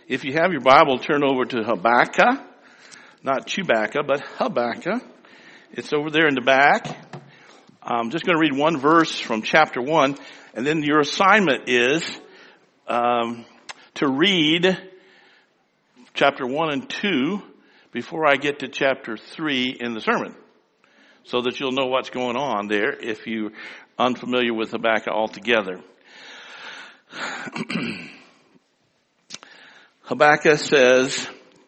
If you have your Bible, turn over to Habakkuk. Not Chewbacca, but Habakkuk. It's over there in the back. I'm just going to read one verse from chapter 1, and then your assignment is to read chapter 1 and 2 before I get to chapter 3 in the sermon, so that you'll know what's going on there if you're unfamiliar with Habakkuk altogether. Habakkuk says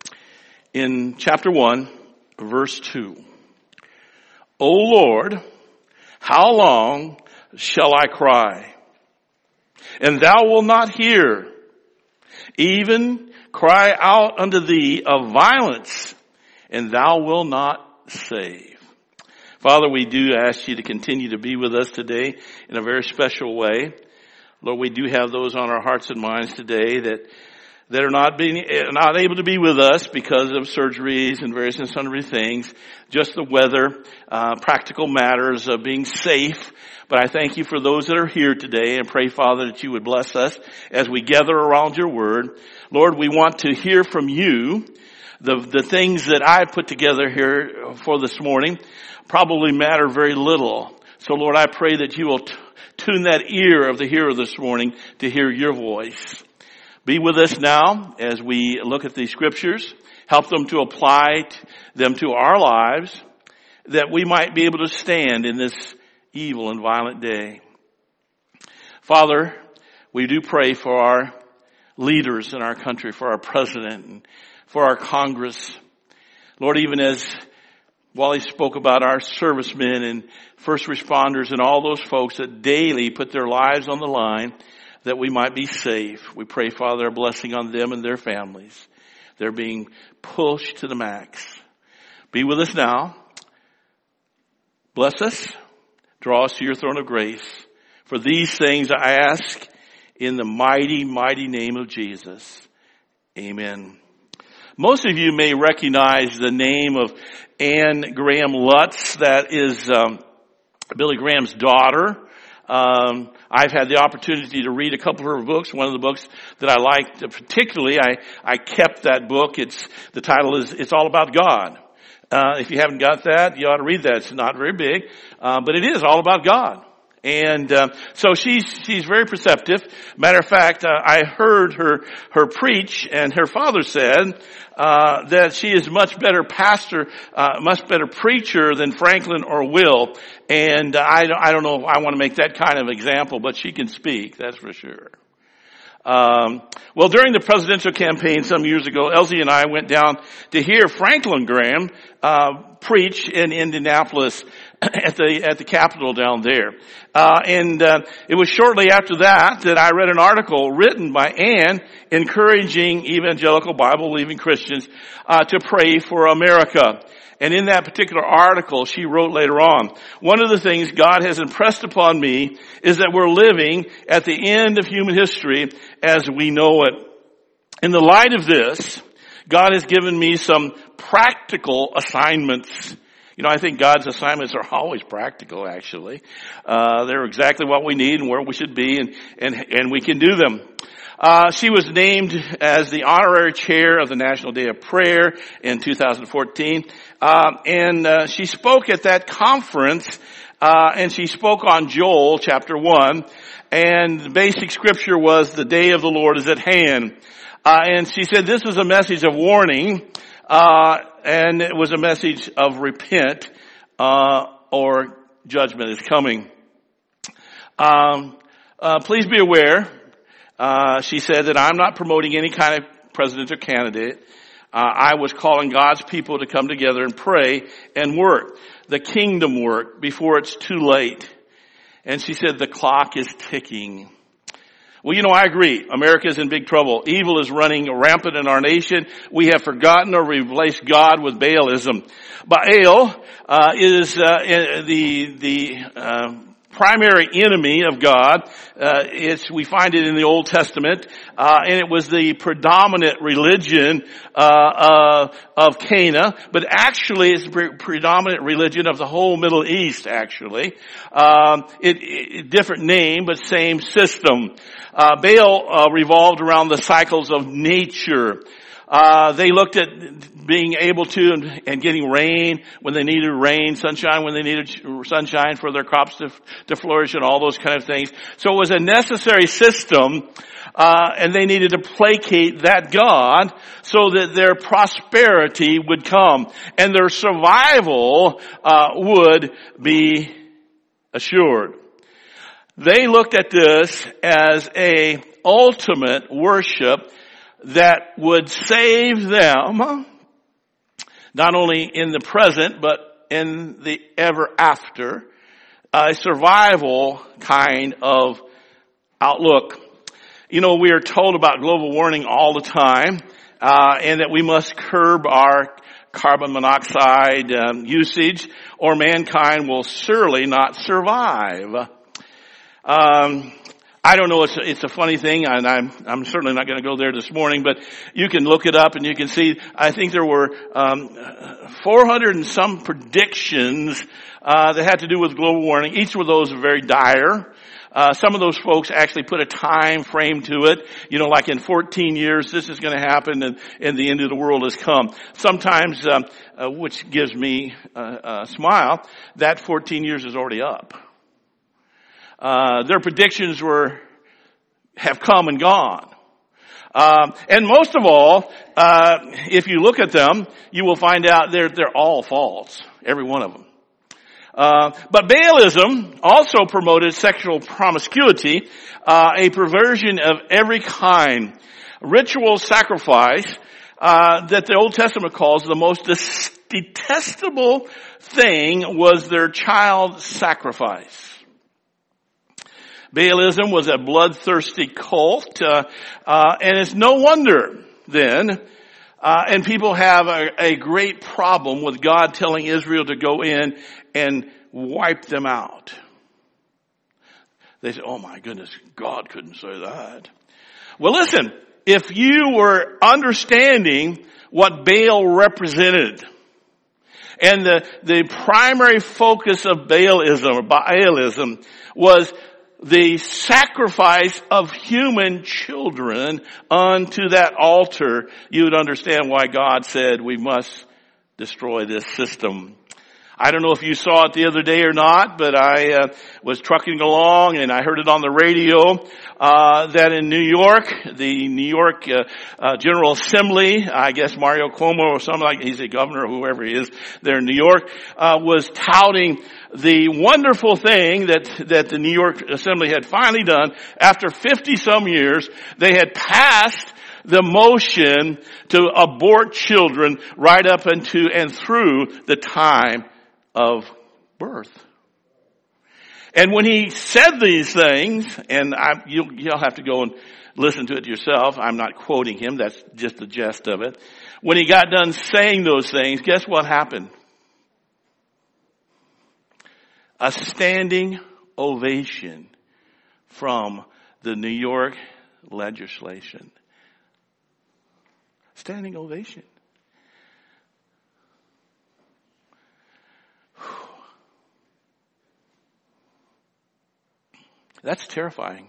in chapter 1, verse 2, O Lord, how long shall I cry, and thou wilt not hear, even cry out unto thee of violence, and thou wilt not save. Father, we do ask you to continue to be with us today in a very special way. Lord, we do have those on our hearts and minds today that are not able to be with us because of surgeries and various and sundry things, just the weather, practical matters of being safe. But I thank you for those that are here today, and pray, Father, that you would bless us as we gather around your word. Lord, we want to hear from you. The things that I put together here for this morning probably matter very little. So, Lord, I pray that you will tune that ear of the hearer this morning to hear your voice. Be with us now as we look at these scriptures. Help them to apply them to our lives, that we might be able to stand in this evil and violent day. Father, we do pray for our leaders in our country, for our president, and for our Congress. Lord, even as Wally spoke about our servicemen and first responders and all those folks that daily put their lives on the line, that we might be safe. We pray, Father, a blessing on them and their families. They're being pushed to the max. Be with us now. Bless us. Draw us to your throne of grace. For these things I ask in the mighty, mighty name of Jesus. Amen. Most of you may recognize the name of Anne Graham Lutz. That is Billy Graham's daughter. I've had the opportunity to read a couple of her books. One of the books that I liked particularly, I kept that book. The title is It's All About God. If you haven't got that, you ought to read that. It's not very big, but it is all about God. And so she's very perceptive. Matter of fact, I heard her preach, and her father said that she is much better pastor, much better preacher than Franklin or Will. And I don't know if I want to make that kind of example, but she can speak, that's for sure. Well, during the presidential campaign some years ago, Elsie and I went down to hear Franklin Graham preach in Indianapolis at the Capitol down there. It was shortly after that I read an article written by Anne encouraging evangelical Bible-believing Christians to pray for America. And in that particular article, she wrote later on, one of the things God has impressed upon me is that we're living at the end of human history as we know it. In the light of this, God has given me some practical assignments. You know, I think God's assignments are always practical, actually. They're exactly what we need and where we should be, and we can do them. She was named as the honorary chair of the National Day of Prayer in 2014. She spoke at that conference, and she spoke on Joel chapter 1. And the basic scripture was, the day of the Lord is at hand. And she said this was a message of warning, and it was a message of repent, or judgment is coming. Please be aware, she said, that I'm not promoting any kind of presidential candidate. I was calling God's people to come together and pray and work, the kingdom work, before it's too late. And she said, the clock is ticking. Well, you know, I agree. America is in big trouble. Evil is running rampant in our nation. We have forgotten or replaced God with Baalism. Baal is the primary enemy of God. We find it in the Old Testament, and it was the predominant religion of Canaan, but actually it's the predominant religion of the whole Middle East. Actually, different name but same system. Baal revolved around the cycles of nature. They looked at being able to and getting rain when they needed rain, sunshine when they needed sunshine for their crops to flourish, and all those kind of things. So it was a necessary system, and they needed to placate that God so that their prosperity would come and their survival would be assured. They looked at this as a ultimate worship that would save them, not only in the present, but in the ever after, a survival kind of outlook. You know, we are told about global warming all the time, and that we must curb our carbon monoxide usage, or mankind will surely not survive. I don't know, it's a funny thing, and I'm certainly not going to go there this morning, but you can look it up and you can see, I think there were 400 and some predictions that had to do with global warming. Each of those are very dire. Some of those folks actually put a time frame to it, like in 14 years this is going to happen and the end of the world has come. Sometimes, which gives me a smile, that 14 years is already up. Their predictions have come and gone. And most of all, if you look at them, you will find out they're all false. Every one of them. But Baalism also promoted sexual promiscuity, a perversion of every kind. Ritual sacrifice, that the Old Testament calls the most detestable thing was their child sacrifice. Baalism was a bloodthirsty cult, and it's no wonder then, and people have a great problem with God telling Israel to go in and wipe them out. They say, oh my goodness, God couldn't say that. Well listen, if you were understanding what Baal represented, and the primary focus of Baalism was the sacrifice of human children unto that altar, you would understand why God said we must destroy this system. I don't know if you saw it the other day or not, but I was trucking along and I heard it on the radio that in New York, the New York General Assembly, I guess Mario Cuomo or something like, he's a governor or whoever he is there in New York, was touting the wonderful thing that the New York Assembly had finally done. After 50 some years, they had passed the motion to abort children right up into and through the time of birth. And when he said these things, and you'll have to go and listen to it yourself. I'm not quoting him. That's just the gist of it. When he got done saying those things, guess what happened? A standing ovation from the New York legislation. Standing ovation. That's terrifying.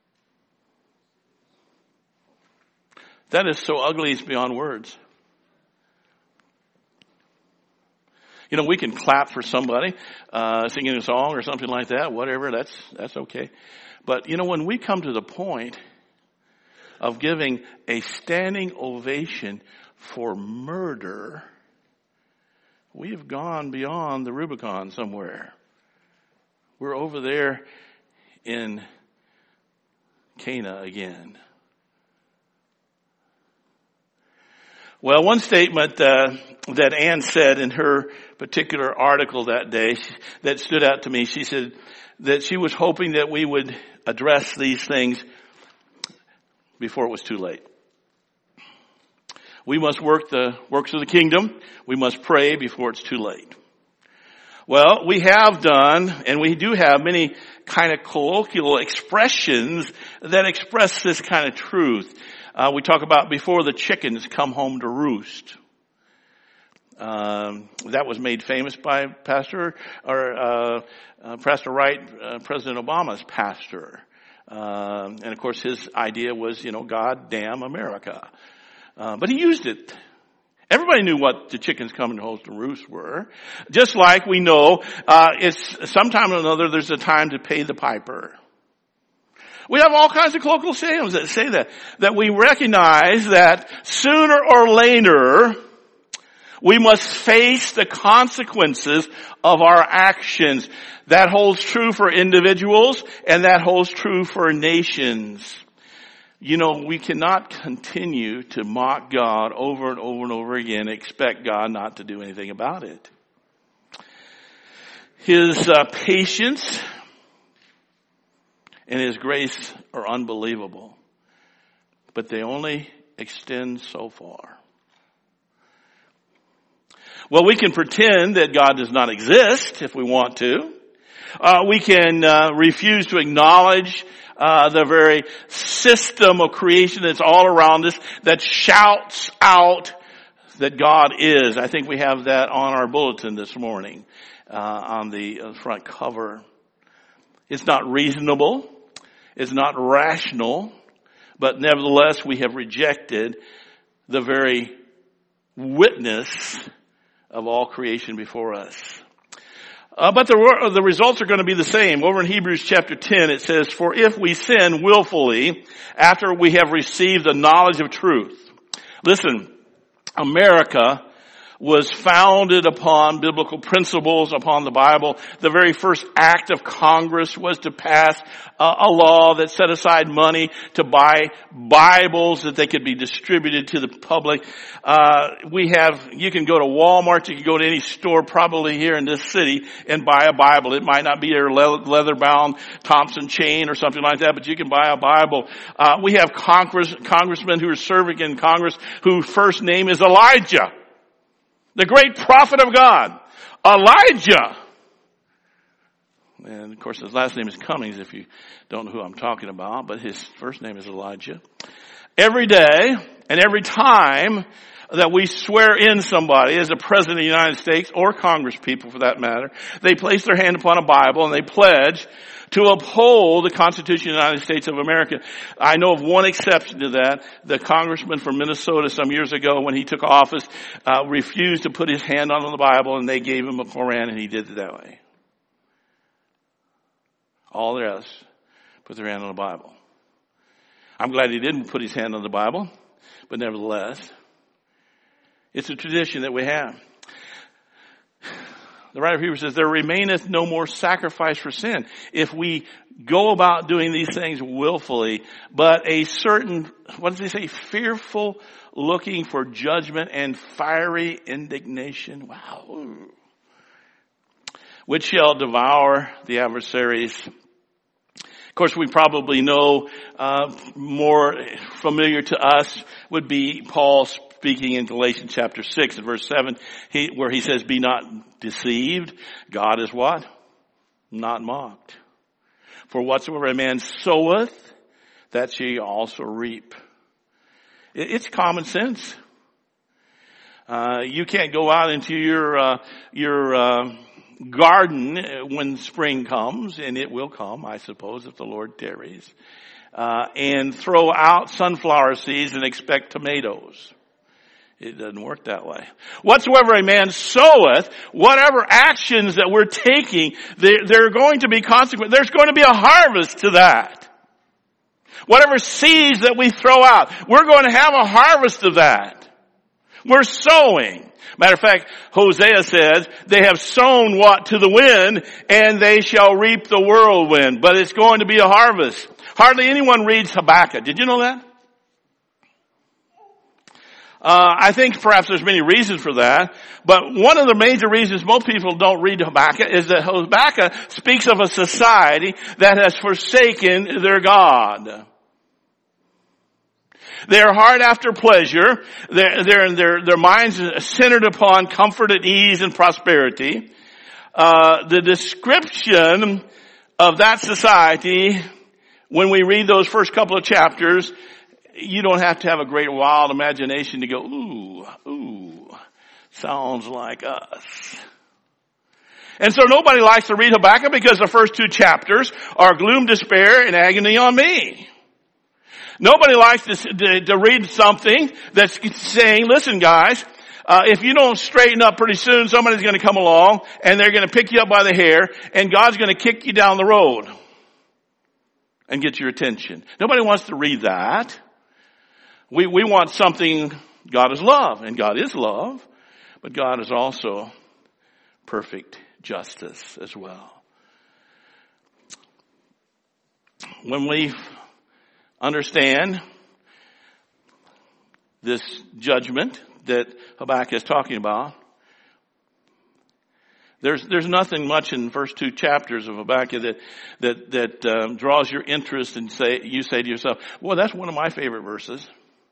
That is so ugly it's beyond words. We can clap for somebody, singing a song or something like that, whatever, that's okay. But, when we come to the point of giving a standing ovation for murder, we have gone beyond the Rubicon somewhere. We're over there in Cana again. Well, one statement that Ann said in her particular article that day that stood out to me, she said that she was hoping that we would address these things before it was too late. We must work the works of the kingdom. We must pray before it's too late. Well, we have done, and we do have many kind of colloquial expressions that express this kind of truth. We talk about before the chickens come home to roost. That was made famous by Pastor Wright, President Obama's pastor. And of course his idea was, God damn America. But he used it. Everybody knew what the chickens coming home to roost were. Just like we know, it's sometime or another there's a time to pay the piper. We have all kinds of colloquial sayings that say that we recognize that sooner or later we must face the consequences of our actions. That holds true for individuals and that holds true for nations. We cannot continue to mock God over and over and over again and expect God not to do anything about it. His patience and His grace are unbelievable, but they only extend so far. Well, we can pretend that God does not exist if we want to. We can refuse to acknowledge the very system of creation that's all around us that shouts out that God is. I think we have that on our bulletin this morning, on the front cover. It's not reasonable. It's not rational. But nevertheless, we have rejected the very witness of all creation before us. But the results are going to be the same. Over in Hebrews chapter 10, it says, "For if we sin willfully after we have received the knowledge of truth." Listen, America was founded upon biblical principles, upon the Bible. The very first act of Congress was to pass a law that set aside money to buy Bibles that they could be distributed to the public. You can go to Walmart, you can go to any store probably here in this city and buy a Bible. It might not be a leather-bound Thompson chain or something like that, but you can buy a Bible. We have congressmen who are serving in Congress whose first name is Elijah. The great prophet of God, Elijah. And of course his last name is Cummings if you don't know who I'm talking about, but his first name is Elijah. Every day and every time that we swear in somebody as a president of the United States or Congress people for that matter, they place their hand upon a Bible and they pledge to uphold the Constitution of the United States of America. I know of one exception to that. The congressman from Minnesota some years ago when he took office refused to put his hand on the Bible and they gave him a Koran and he did it that way. All the rest put their hand on the Bible. I'm glad he didn't put his hand on the Bible, but nevertheless, it's a tradition that we have. The writer of Hebrews says, "There remaineth no more sacrifice for sin." If we go about doing these things willfully, but a certain, what does he say? Fearful looking for judgment and fiery indignation. Wow. Which shall devour the adversaries. Of course, we probably know more familiar to us would be Paul speaking in Galatians chapter 6 and verse 7, where he says, "Be not deceived. God is what? Not mocked. For whatsoever a man soweth, that shall he also reap." It's common sense. You can't go out into your garden when spring comes, and it will come, I suppose, if the Lord tarries, and throw out sunflower seeds and expect tomatoes. It doesn't work that way. Whatsoever a man soweth, whatever actions that we're taking, there are going to be consequences. There's going to be a harvest to that. Whatever seeds that we throw out, we're going to have a harvest of that. We're sowing. Matter of fact, Hosea says, "They have sown what to the wind, and they shall reap the whirlwind." But it's going to be a harvest. Hardly anyone reads Habakkuk. Did you know that? I think perhaps there's many reasons for that, but one of the major reasons most people don't read Habakkuk is that Habakkuk speaks of a society that has forsaken their God. They're hard after pleasure. Their minds are centered upon comfort and ease and prosperity. the description of that society, when we read those first couple of chapters, you don't have to have a great wild imagination to go, ooh, sounds like us. And so nobody likes to read Habakkuk because the first 2 chapters are gloom, despair, and agony on me. Nobody likes to read something that's saying, listen guys, if you don't straighten up pretty soon, somebody's going to come along and they're going to pick you up by the hair and God's going to kick you down the road and get your attention. Nobody wants to read that. We want something, God is love, and God is love, but God is also perfect justice as well. When we understand this judgment that Habakkuk is talking about, there's nothing much in the first 2 chapters of Habakkuk that draws your interest and you say to yourself, well, that's one of my favorite verses.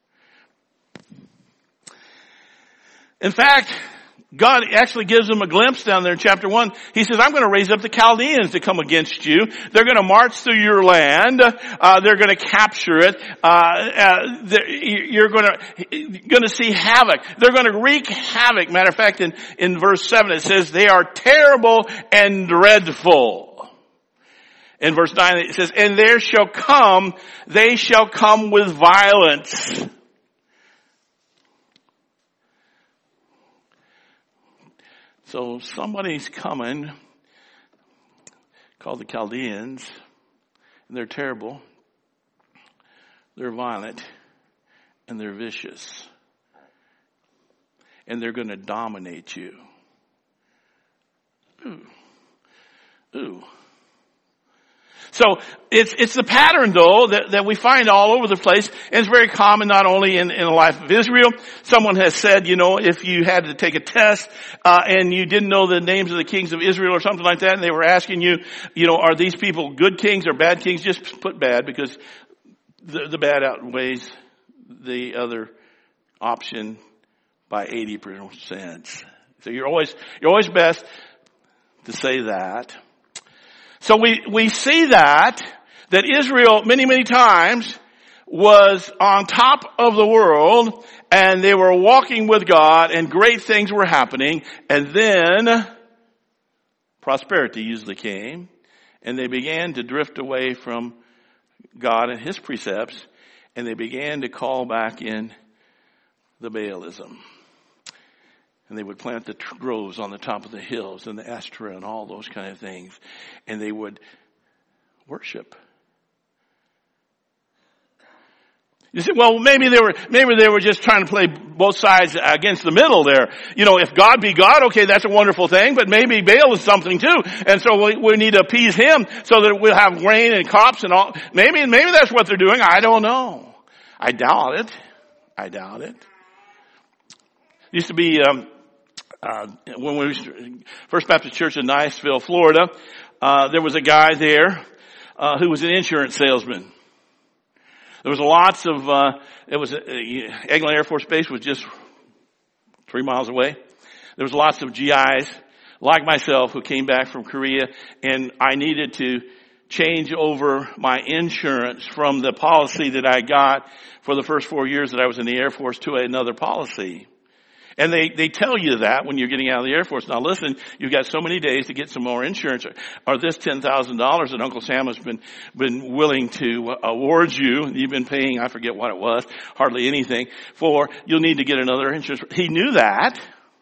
In fact, God actually gives them a glimpse down there in chapter 1. He says, I'm going to raise up the Chaldeans to come against you. They're going to march through your land. They're going to capture it. You're going to see havoc. They're going to wreak havoc. Matter of fact, in verse 7 it says, they are terrible and dreadful. In verse 9 it says, and they shall come with violence. So somebody's coming, called the Chaldeans, and they're terrible, they're violent, and they're vicious. And they're going to dominate you. Ooh. So it's the pattern though that we find all over the place, and it's very common not only in the life of Israel. Someone has said, if you had to take a test and you didn't know the names of the kings of Israel or something like that, and they were asking you, are these people good kings or bad kings? Just put bad, because the bad outweighs the other option by 80%. So you're always best to say that. So we see that Israel many, many times was on top of the world, and they were walking with God, and great things were happening, and then prosperity usually came, and they began to drift away from God and His precepts, and they began to call back in the Baalism. And they would plant the groves on the top of the hills and the Ashtoreth and all those kind of things. And they would worship. You say, well, maybe they were just trying to play both sides against the middle there. If God be God, okay, that's a wonderful thing, but maybe Baal is something too. And so we need to appease him so that we'll have grain and crops and all. Maybe that's what they're doing. I don't know. I doubt it. Used to be, when we First Baptist Church in Niceville, Florida, there was a guy there who was an insurance salesman. There was lots of Eglin Air Force Base was just 3 miles away. There was lots of GIs like myself who came back from Korea, and I needed to change over my insurance from the policy that I got for the first 4 years that I was in the Air Force to another policy. And they tell you that when you're getting out of the Air Force. Now listen, you've got so many days to get some more insurance, or this $10,000 that Uncle Sam has been willing to award you, and you've been paying, I forget what it was, hardly anything, for, you'll need to get another insurance. He knew that.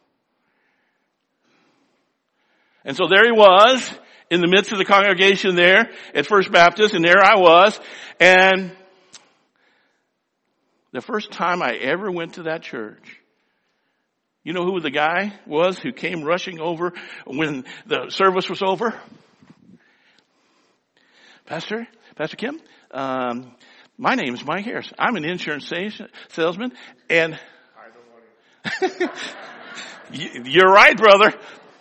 And so there he was in the midst of the congregation there at First Baptist, and there I was. And the first time I ever went to that church, you know who the guy was who came rushing over when the service was over? Pastor Kim, my name is Mike Harris. I'm an insurance salesman, and I don't want to. You're right, brother.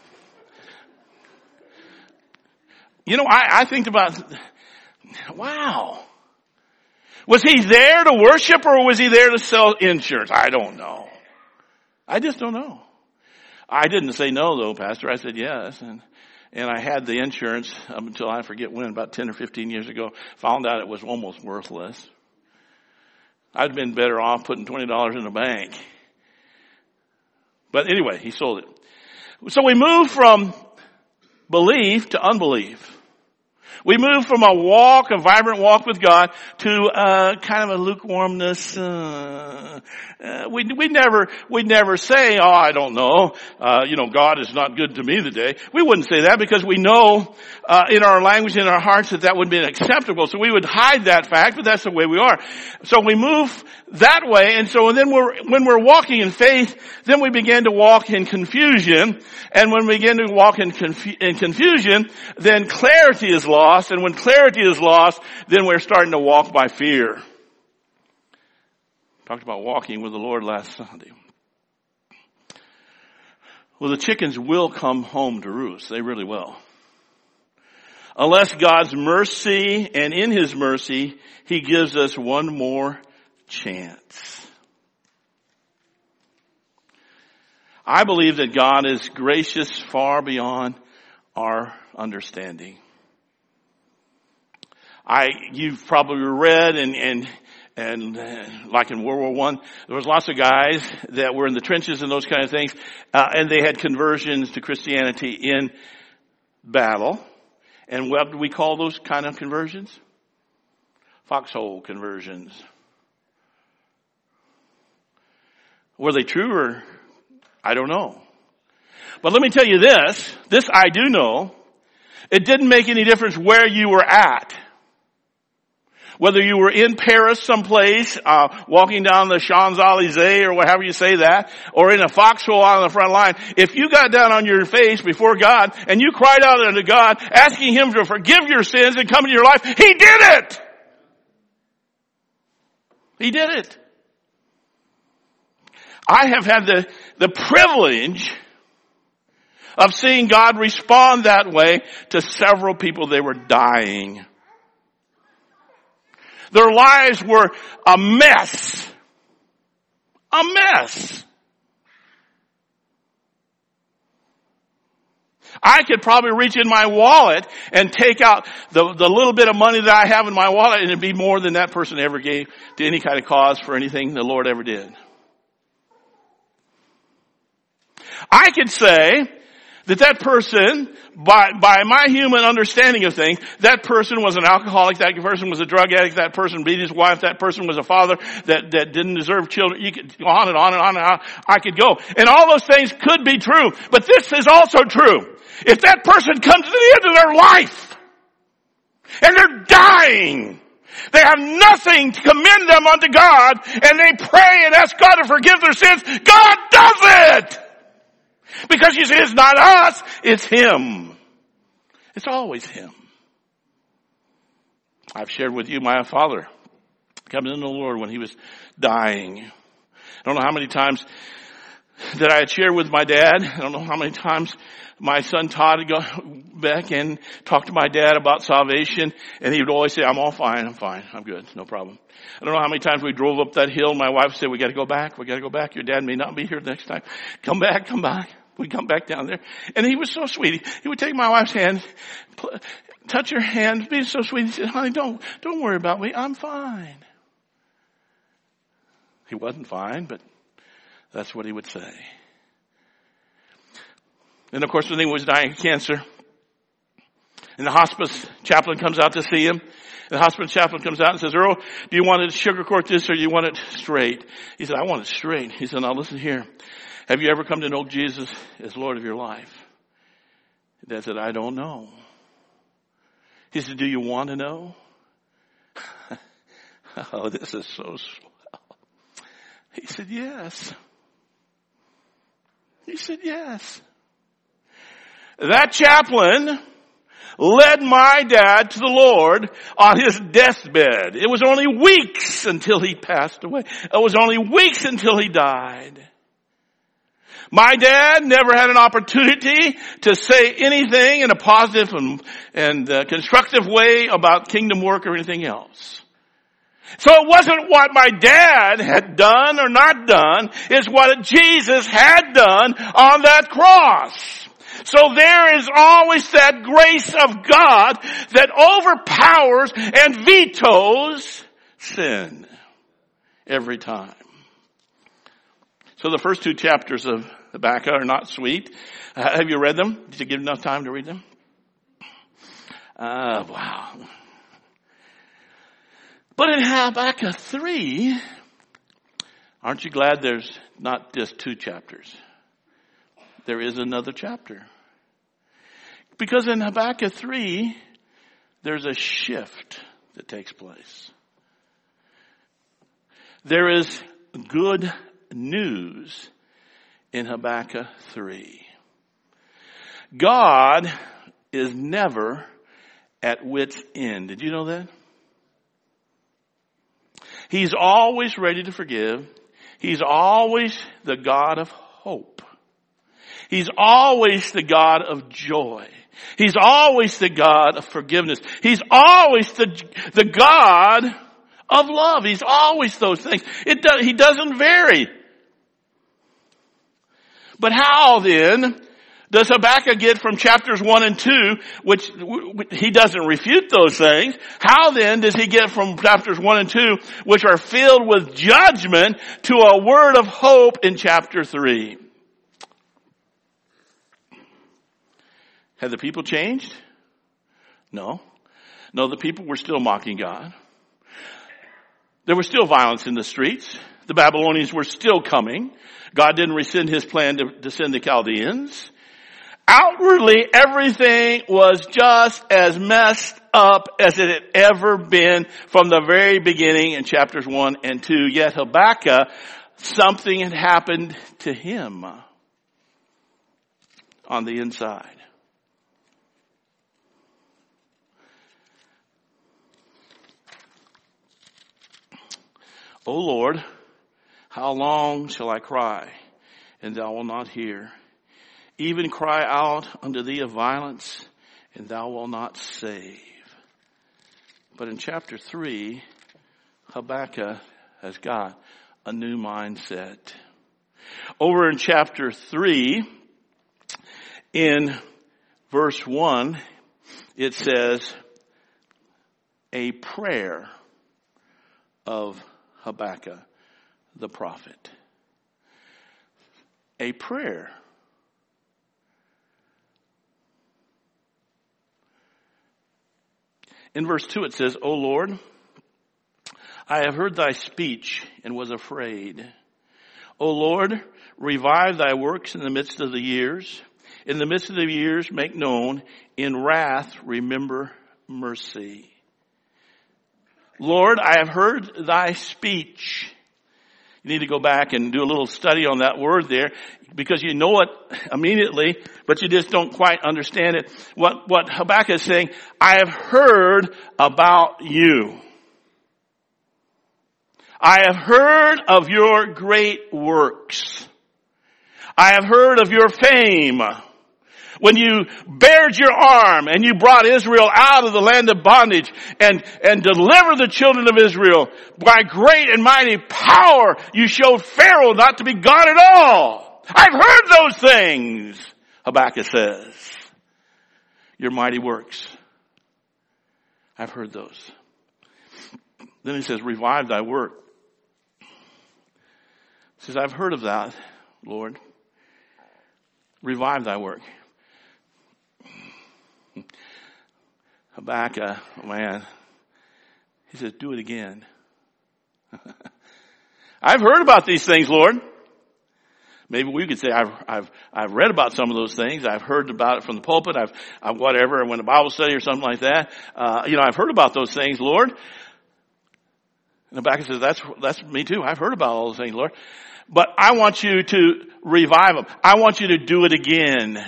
I think about, wow. Was he there to worship, or was he there to sell insurance? I don't know. I just don't know. I didn't say no though, Pastor. I said yes. And And I had the insurance up until I forget when, about 10 or 15 years ago. Found out it was almost worthless. I'd been better off putting $20 in the bank. But anyway, he sold it. So we moved from belief to unbelief. We moved from a vibrant walk with God to kind of a lukewarmness. We'd never say, "Oh, I don't know, God is not good to me today." We wouldn't say that because we know in our language, in our hearts, that would be acceptable. So we would hide that fact, but that's the way we are. So we move that way, and so then when we're walking in faith, then we begin to walk in confusion. And when we begin to walk in confusion, then clarity is lost. And when clarity is lost, then we're starting to walk by fear. Talked about walking with the Lord last Sunday. Well, the chickens will come home to roost. They really will. Unless God's mercy, and in His mercy, He gives us one more chance. I believe that God is gracious far beyond our understanding. You've probably read and like in World War I, there was lots of guys that were in the trenches and those kind of things, and they had conversions to Christianity in battle. And what do we call those kind of conversions? Foxhole conversions. Were they true or I don't know. But let me tell you this I do know. It didn't make any difference where you were at. Whether you were in Paris someplace, walking down the Champs-Élysées or whatever you say that, or in a foxhole on the front line, if you got down on your face before God and you cried out unto God, asking Him to forgive your sins and come into your life, He did it! He did it. I have had the privilege of seeing God respond that way to several people. They were dying. Their lives were a mess. A mess. I could probably reach in my wallet and take out the little bit of money that I have in my wallet, and it'd be more than that person ever gave to any kind of cause for anything the Lord ever did. I could say that person, by my human understanding of things, that person was an alcoholic, that person was a drug addict, that person beat his wife, that person was a father that didn't deserve children. You could go on and on and on and on. I could go. And all those things could be true. But this is also true. If that person comes to the end of their life and they're dying, they have nothing to commend them unto God, and they pray and ask God to forgive their sins, God does it! Because you see, it's not us, it's Him. It's always Him. I've shared with you my father coming into the Lord when he was dying. I don't know how many times that I had shared with my dad. I don't know how many times my son Todd would go back and talk to my dad about salvation, and he would always say, I'm fine, I'm good, no problem. I don't know how many times we drove up that hill, and my wife said, we gotta go back, your dad may not be here next time. Come back. We'd come back down there. And he was so sweet. He would take my wife's hand, touch her hand, be so sweet. He said, honey, don't worry about me, I'm fine. He wasn't fine, but that's what he would say. And of course, when he was dying of cancer, and the hospice chaplain comes out to see him, the hospice chaplain comes out and says, Earl, do you want to sugarcoat this or do you want it straight? He said, I want it straight. He said, now listen here. Have you ever come to know Jesus as Lord of your life? Dad said, I don't know. He said, do you want to know? Oh, this is so swell. He said, yes. He said, yes. That chaplain led my dad to the Lord on his deathbed. It was only weeks until he passed away. It was only weeks until he died. My dad never had an opportunity to say anything in a positive and constructive way about kingdom work or anything else. So it wasn't what my dad had done or not done, it's what Jesus had done on that cross. So there is always that grace of God that overpowers and vetoes sin every time. So the first two chapters of Habakkuk are not sweet. Have you read them? Did you get enough time to read them? Wow. But in Habakkuk 3, aren't you glad there's not just two chapters? There is another chapter. Because in Habakkuk 3, there's a shift that takes place. There is good news in Habakkuk 3. God is never at wit's end. Did you know that? He's always ready to forgive. He's always the God of hope. He's always the God of joy. He's always the God of forgiveness. He's always the God of love. He's always those things. He doesn't vary. But how then does Habakkuk get from chapters 1 and 2, which he doesn't refute those things? How then does he get from chapters 1 and 2, which are filled with judgment, to a word of hope in chapter 3? Had the people changed? No. No, the people were still mocking God. There was still violence in the streets. The Babylonians were still coming. God didn't rescind his plan to send the Chaldeans. Outwardly, everything was just as messed up as it had ever been from the very beginning in chapters 1 and 2. Yet Habakkuk, something had happened to him on the inside. O Lord, how long shall I cry, and thou wilt not hear? Even cry out unto thee of violence, and thou wilt not save. But in chapter 3, Habakkuk has got a new mindset. Over in chapter 3, in verse 1, it says, a prayer of Habakkuk the prophet. A prayer. In verse 2 it says, O Lord, I have heard thy speech and was afraid. O Lord, revive thy works in the midst of the years. In the midst of the years make known. In wrath remember mercy. Lord, I have heard thy speech. You need to go back and do a little study on that word there, because you know it immediately, but you just don't quite understand it. What Habakkuk is saying, I have heard about you. I have heard of your great works. I have heard of your fame. When you bared your arm and you brought Israel out of the land of bondage and delivered the children of Israel by great and mighty power, you showed Pharaoh not to be God at all. I've heard those things, Habakkuk says. Your mighty works. I've heard those. Then he says, revive thy work. He says, I've heard of that, Lord. Revive thy work. Habakkuk, man, he says, do it again. I've heard about these things, Lord. Maybe we could say, I've read about some of those things. I've heard about it from the pulpit. I've whatever, I went to Bible study or something like that. I've heard about those things, Lord. And Habakkuk says, that's me too. I've heard about all those things, Lord. But I want you to revive them. I want you to do it again.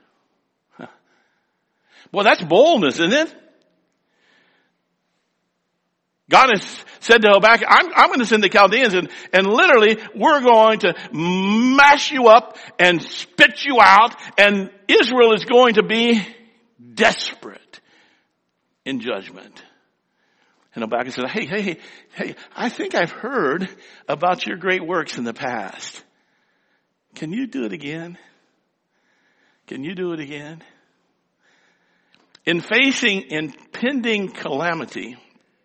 Well, that's boldness, isn't it? God has said to Habakkuk, I'm going to send the Chaldeans and literally we're going to mash you up and spit you out, and Israel is going to be desperate in judgment. And Habakkuk said, hey, I think I've heard about your great works in the past. Can you do it again? Can you do it again? In facing impending calamity,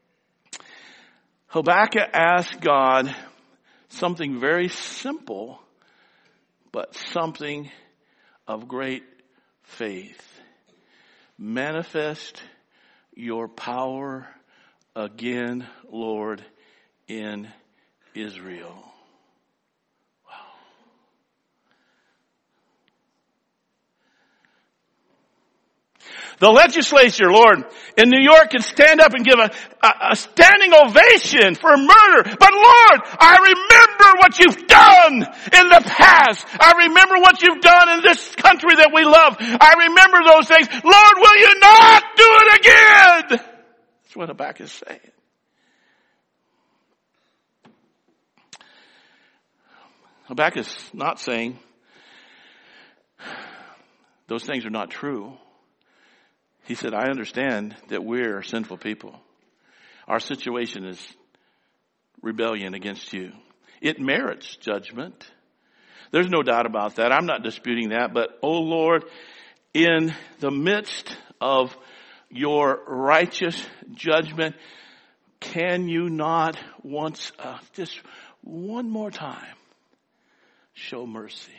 Habakkuk asked God something very simple, but something of great faith. Manifest your power again, Lord, in Israel. Wow. The legislature, Lord, in New York can stand up and give a standing ovation for murder. But Lord, I remember what you've done in the past. I remember what you've done in this country that we love. I remember those things. Lord, will you not do it again? That's what Habakkuk is saying. Habakkuk is not saying those things are not true. He said, I understand that we're sinful people. Our situation is rebellion against you. It merits judgment. There's no doubt about that. I'm not disputing that. But, oh Lord, in the midst of your righteous judgment, can you not just one more time, show mercy?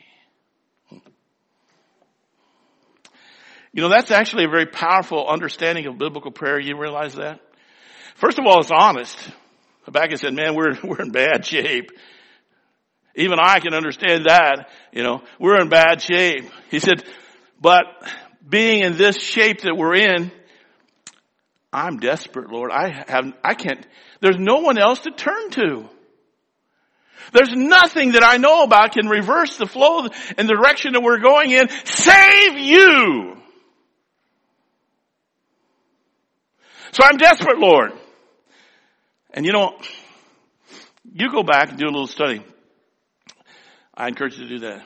You know, that's actually a very powerful understanding of biblical prayer. You realize that? First of all, it's honest. Habakkuk said, man, we're in bad shape. Even I can understand that. You know, we're in bad shape. He said, but being in this shape that we're in, I'm desperate, Lord. I can't, there's no one else to turn to. There's nothing that I know about can reverse the flow and the direction that we're going in, save you. So I'm desperate, Lord. And you know, you go back and do a little study. I encourage you to do that.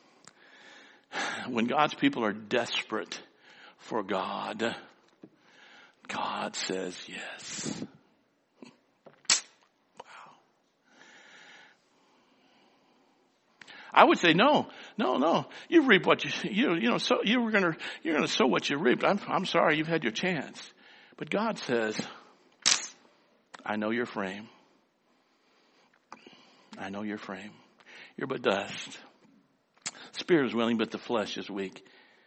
When God's people are desperate for God, God says yes. Wow. I would say no. You reap what so you're gonna sow what you reap. I'm sorry, you've had your chance. But God says, I know your frame. I know your frame. You're but dust. Spirit is willing, but the flesh is weak.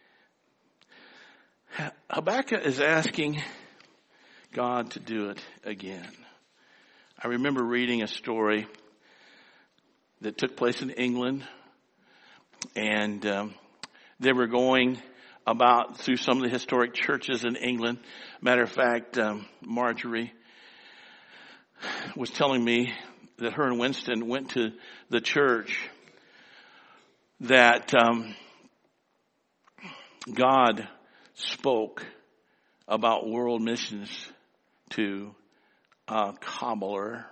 Habakkuk is asking God to do it again. I remember reading a story that took place in England, and they were going about through some of the historic churches in England. Matter of fact, Marjorie was telling me that her and Winston went to the church that God spoke about world missions to a cobbler,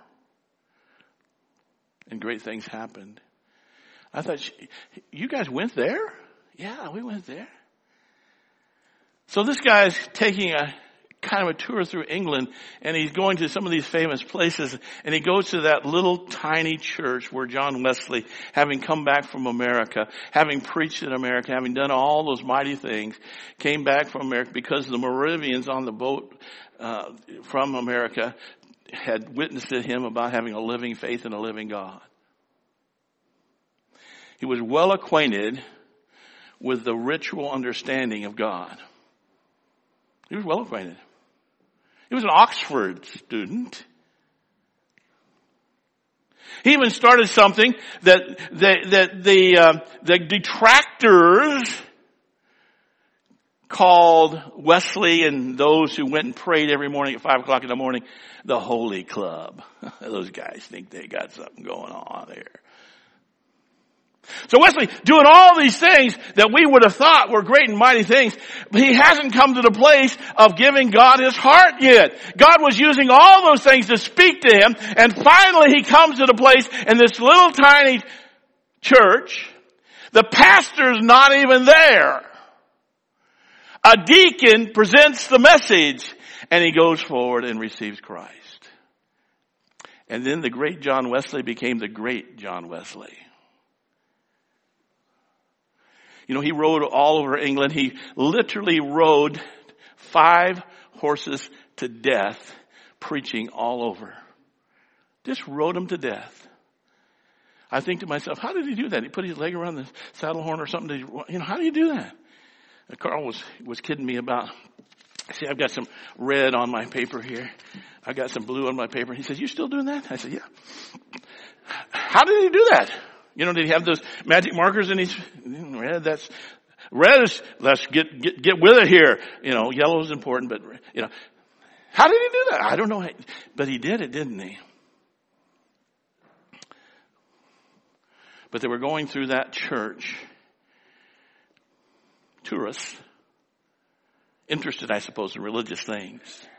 and great things happened. I thought, you guys went there? Yeah, we went there. So this guy's taking a kind of a tour through England, and he's going to some of these famous places, and he goes to that little tiny church where John Wesley, having come back from America, having preached in America, having done all those mighty things, came back from America because the Moravians on the boat from America had witnessed to him about having a living faith in a living God. He was well acquainted with the ritual understanding of God. He was well acquainted. He was an Oxford student. He even started something that the detractors called Wesley and those who went and prayed every morning at 5 o'clock in the morning, the Holy Club. Those guys think they got something going on there. So Wesley doing all these things that we would have thought were great and mighty things, but he hasn't come to the place of giving God his heart yet. God was using all those things to speak to him, and finally he comes to the place in this little tiny church. The pastor's not even there. A deacon presents the message, and he goes forward and receives Christ. And then the great John Wesley became the great John Wesley. You know, he rode all over England. He literally rode 5 horses to death, preaching all over. Just rode them to death. I think to myself, how did he do that? He put his leg around the saddle horn or something. You know, how do you do that? And Carl was kidding me about, see, I've got some red on my paper here. I've got some blue on my paper. He says, you still doing that? I said, yeah. How did he do that? You know, did he have those magic markers in his red? Red is, let's get with it here. You know, yellow is important, but, you know, how did he do that? I don't know. But he did it, didn't he? But they were going through that church, tourists, interested, I suppose, in religious things.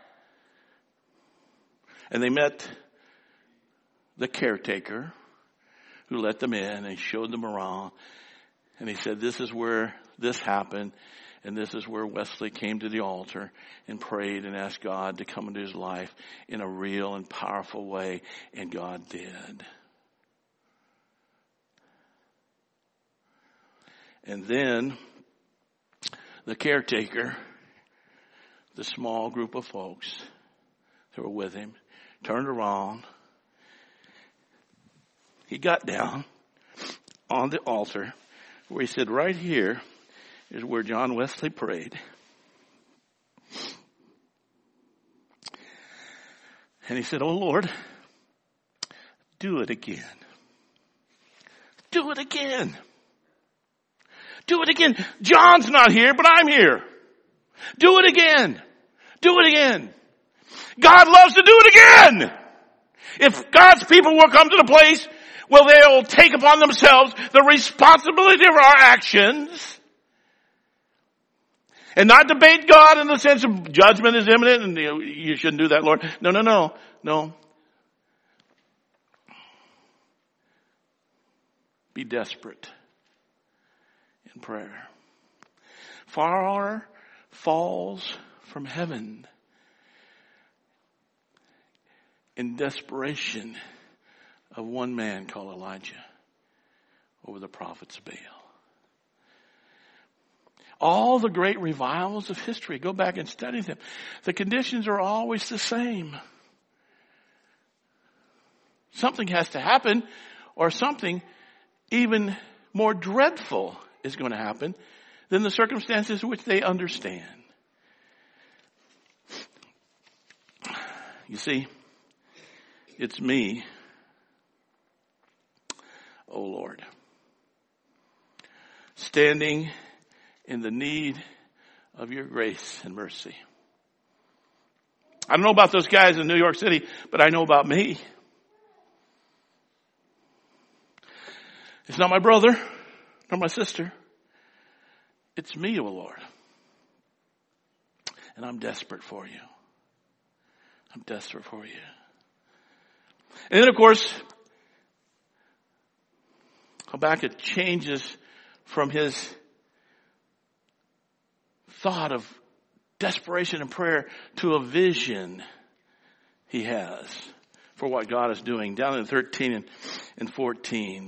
And they met the caretaker who let them in and showed them around. And he said, this is where this happened. And this is where Wesley came to the altar and prayed and asked God to come into his life in a real and powerful way. And God did. And then the caretaker, the small group of folks that were with him, turned around. He got down on the altar where he said, right here is where John Wesley prayed. And he said, oh Lord, do it again. Do it again. Do it again. John's not here, but I'm here. Do it again. Do it again. God loves to do it again. If God's people will come to the place where they'll take upon themselves the responsibility of our actions and not debate God in the sense of judgment is imminent and you shouldn't do that, Lord. No. Be desperate in prayer. Fire falls from heaven in desperation of one man called Elijah over the prophets of Baal. All the great revivals of history, go back and study them. The conditions are always the same. Something has to happen, or something even more dreadful is going to happen than the circumstances which they understand. You see, it's me, oh Lord, standing in the need of your grace and mercy. I don't know about those guys in New York City, but I know about me. It's not my brother, nor my sister. It's me, O Lord. And I'm desperate for you. I'm desperate for you. And then, of course, Habakkuk changes from his thought of desperation and prayer to a vision he has for what God is doing. Down in 13 and 14.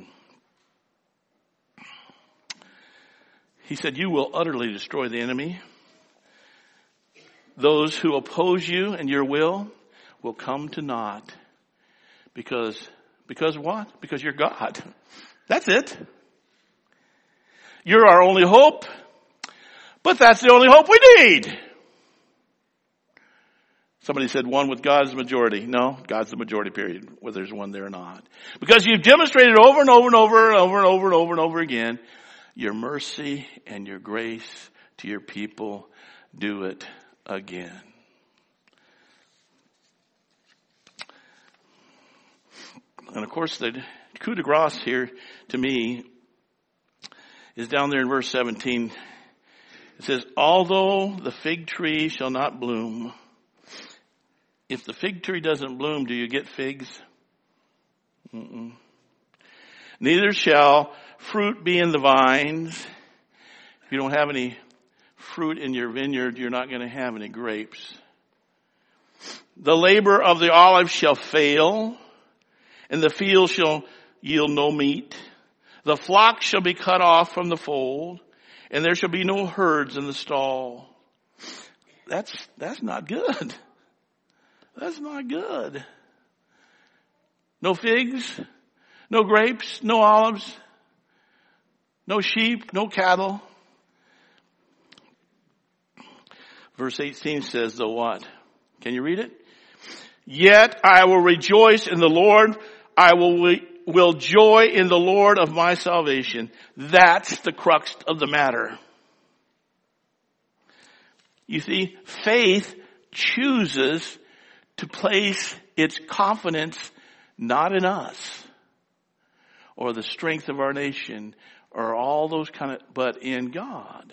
He said, you will utterly destroy the enemy. Those who oppose you and your will come to naught. Because what? Because you're God. That's it. You're our only hope. But that's the only hope we need. Somebody said one with God's majority. No, God's the majority, period. Whether there's one there or not. Because you've demonstrated over and over and over and over and over and over and over again your mercy and your grace to your people. Do it again. And of course, the coup de grace here to me is down there in verse 17. It says, although the fig tree shall not bloom. If the fig tree doesn't bloom, do you get figs? Mm-mm. Neither shall fruit be in the vines. If you don't have any fruit in your vineyard, you're not going to have any grapes. The labor of the olive shall fail, and the field shall yield no meat. The flock shall be cut off from the fold, and there shall be no herds in the stall. That's not good. That's not good. No figs, no grapes, no olives, no sheep, no cattle. Verse 18 says, the what? Can you read it? Yet I will rejoice in the Lord. I will joy in the Lord of my salvation. That's the crux of the matter. You see, faith chooses to place its confidence not in us or the strength of our nation or all those but in God.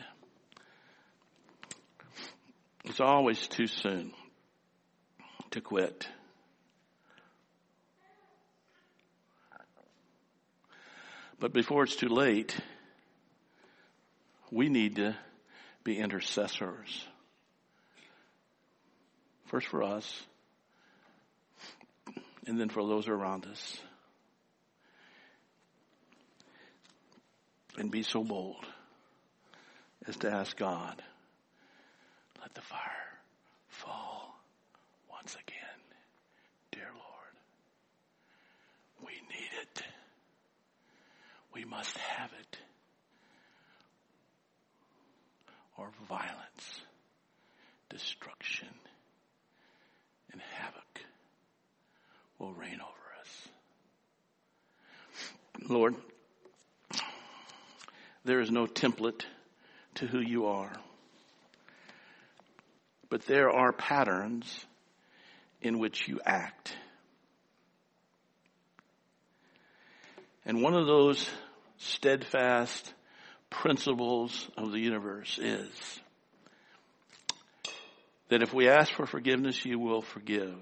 It's always too soon to quit. But before it's too late, we need to be intercessors. First for us, and then for those around us. And be so bold as to ask God, let the fire fall once again. Dear Lord, we need it. We must have it. Or violence, destruction, and havoc will reign over us. Lord, there is no template to who you are. But there are patterns in which you act. And one of those steadfast principles of the universe is that if we ask for forgiveness, you will forgive.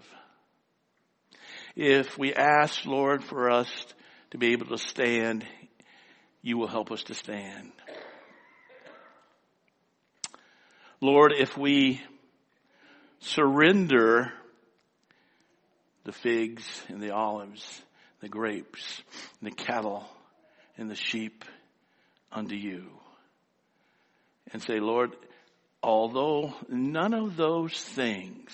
If we ask, Lord, for us to be able to stand, you will help us to stand. Lord, if we surrender the figs and the olives, the grapes, and the cattle, and the sheep unto you, and say, Lord, although none of those things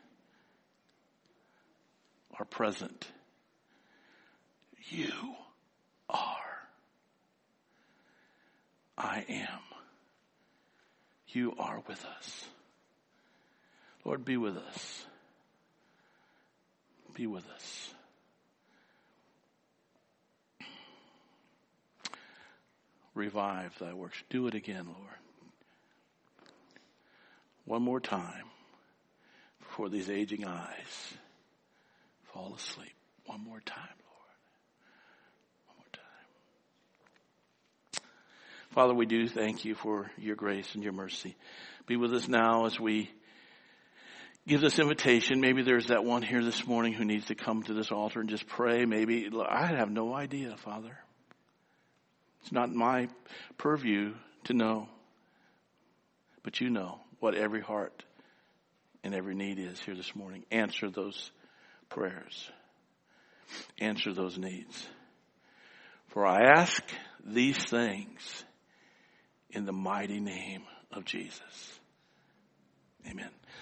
are present, you are. I am. You are with us. Lord, be with us. Be with us. Revive thy works. Do it again, Lord. One more time before these aging eyes fall asleep. One more time, Lord. One more time. Father, we do thank you for your grace and your mercy. Be with us now as we give this invitation. Maybe there's that one here this morning who needs to come to this altar and just pray. Maybe, I have no idea, Father. It's not my purview to know. But you know what every heart and every need is here this morning. Answer those prayers. Answer those needs. For I ask these things in the mighty name of Jesus. Amen.